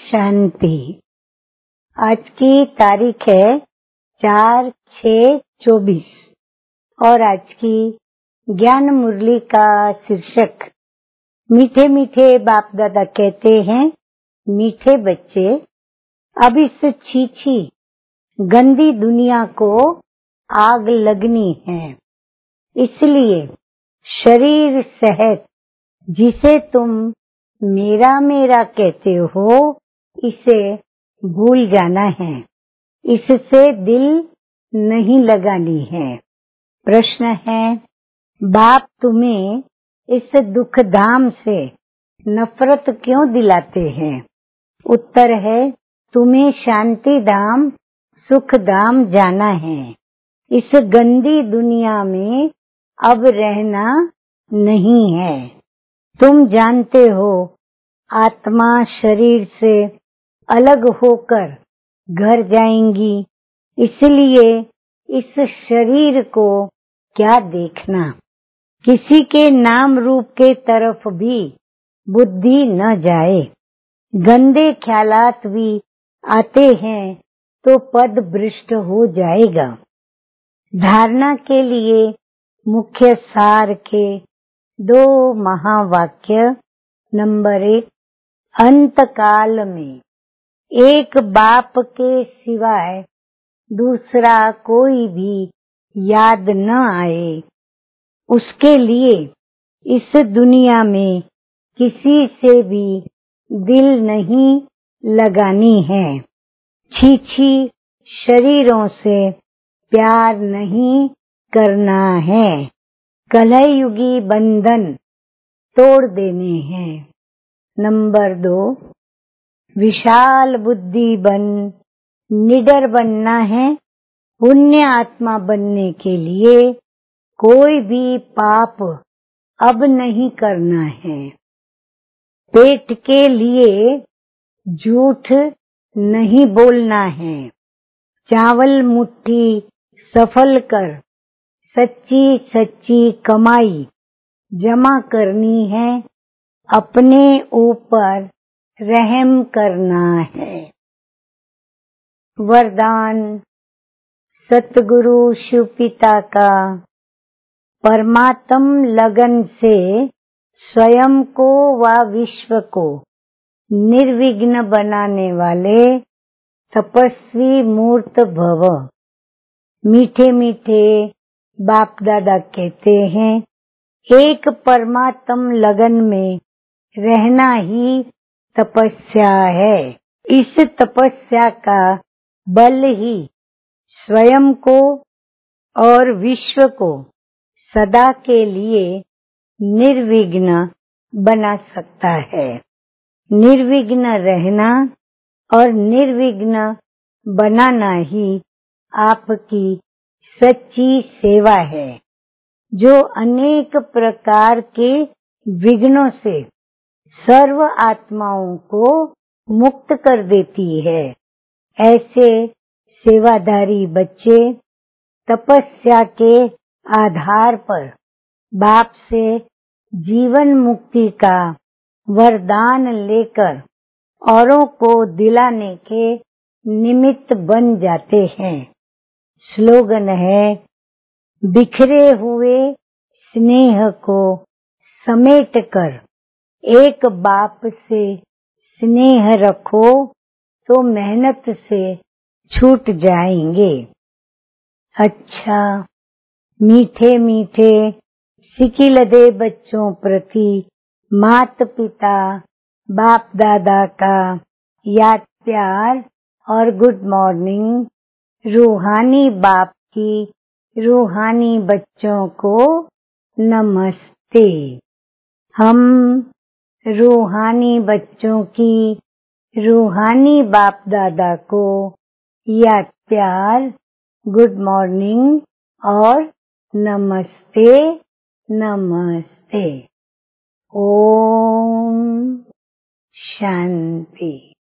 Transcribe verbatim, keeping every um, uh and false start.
शांति। आज की तारीख है चार छः चौबीस और आज की ज्ञान मुरली का शीर्षक मीठे मीठे बाप दादा कहते हैं, मीठे बच्चे अब इस छीछी गंदी दुनिया को आग लगनी है, इसलिए शरीर सेहत जिसे तुम मेरा मेरा कहते हो इसे भूल जाना है, इससे दिल नहीं लगानी है। प्रश्न है, बाप तुम्हें इस दुख धाम से नफरत क्यों दिलाते हैं? उत्तर है, तुम्हें शांति धाम सुख धाम जाना है। इस गंदी दुनिया में अब रहना नहीं है। तुम जानते हो आत्मा शरीर से अलग होकर घर जाएंगी, इसलिए इस शरीर को क्या देखना, किसी के नाम रूप के तरफ भी बुद्धि न जाए। गंदे ख्यालात भी आते हैं तो पद भ्रष्ट हो जाएगा। धारणा के लिए मुख्य सार के दो महावाक्य। नंबर एक, अंतकाल में एक बाप के सिवाय दूसरा कोई भी याद न आए, उसके लिए इस दुनिया में किसी से भी दिल नहीं लगानी है। छीछी शरीरों से प्यार नहीं करना है। कलयुगी बंधन तोड़ देने हैं। नंबर दो, विशाल बुद्धि बन निडर बनना है। पुण्य आत्मा बनने के लिए कोई भी पाप अब नहीं करना है। पेट के लिए झूठ नहीं बोलना है। चावल मुट्ठी सफल कर सच्ची सच्ची कमाई जमा करनी है। अपने ऊपर रहम करना है। वरदान सतगुरु शिव पिता का परमात्म लगन से स्वयं को व विश्व को निर्विघ्न बनाने वाले तपस्वी मूर्त भव। मीठे मीठे बाप दादा कहते हैं, एक परमात्म लगन में रहना ही तपस्या है। इस तपस्या का बल ही स्वयं को और विश्व को सदा के लिए निर्विघ्न बना सकता है। निर्विघ्न रहना और निर्विघ्न बनाना ही आपकी सच्ची सेवा है, जो अनेक प्रकार के विघ्नों से सर्व आत्माओं को मुक्त कर देती है। ऐसे सेवाधारी बच्चे तपस्या के आधार पर बाप से जीवन मुक्ति का वरदान लेकर औरों को दिलाने के निमित्त बन जाते हैं। स्लोगन है, बिखरे हुए स्नेह को समेट कर एक बाप से स्नेह रखो तो मेहनत से छूट जाएंगे। अच्छा, मीठे मीठे सिकिलदे बच्चों प्रति माता पिता बाप दादा का याद प्यार और गुड मॉर्निंग। रूहानी बाप की रूहानी बच्चों को नमस्ते। हम रूहानी बच्चों की रूहानी बाप दादा को याद प्यार, गुड मॉर्निंग और नमस्ते नमस्ते। ओम शांति।